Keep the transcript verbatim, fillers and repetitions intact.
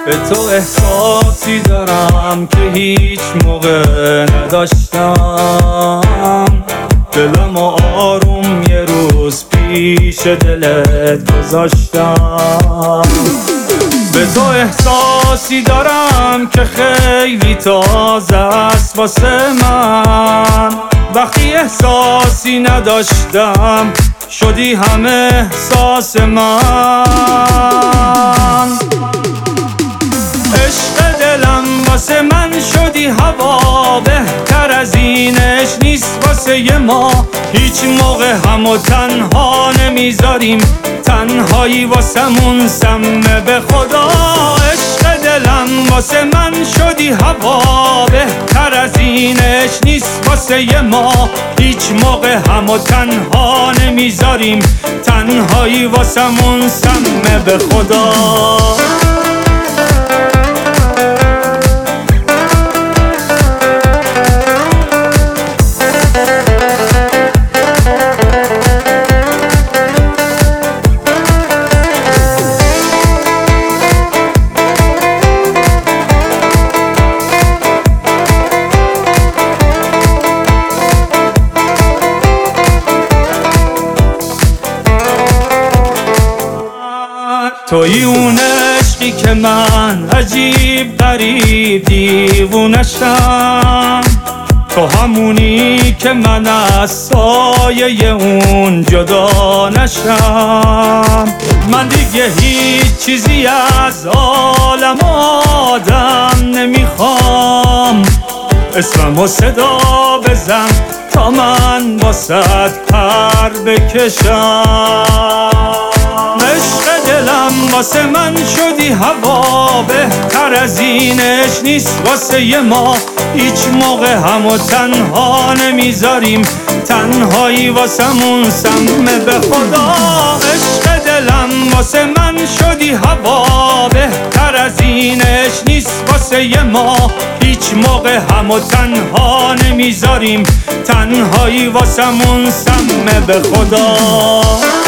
به تو احساسی دارم که هیچ موقع نداشتم. دلم آروم یه روز پیش دلت گذاشتم. به تو احساسی دارم که خیلی تازه است واسه من. وقتی احساسی نداشتم شدی همه احساس من. عشق دلم واسه من شدی هوا، بهتر از اینش نیست واسه ما. هیچ موقع همو تنها نمیذاریم، تنهایی واسمون سمه به خدا. عشق دلم واسه من شدی هوا، بهتر از اینش نیست واسه ما. هیچ موقع همو تنها نمیذاریم، تنهایی واسمون سمه به خدا. تویی اون عشقی که من عجیب غریب دیوونشم. تو همونی که من از سایه اون جدا نشم. من دیگه هیچ چیزی از عالم آدم نمیخوام. اسممو صدا بزن تا من واسط پر بکشم. عشق دلم واسه من شدی هوا، بهتر از اینش نیست واسه ما. هیچ موقع همو تنها نمیذاریم، تنهایی واسمون سمه به خدا. عشق دلم واسه من شدی هوا، بهتر از اینش نیست واسه ما. هیچ موقع همو تنها نمیذاریم، تنهایی واسمون سمه به خدا.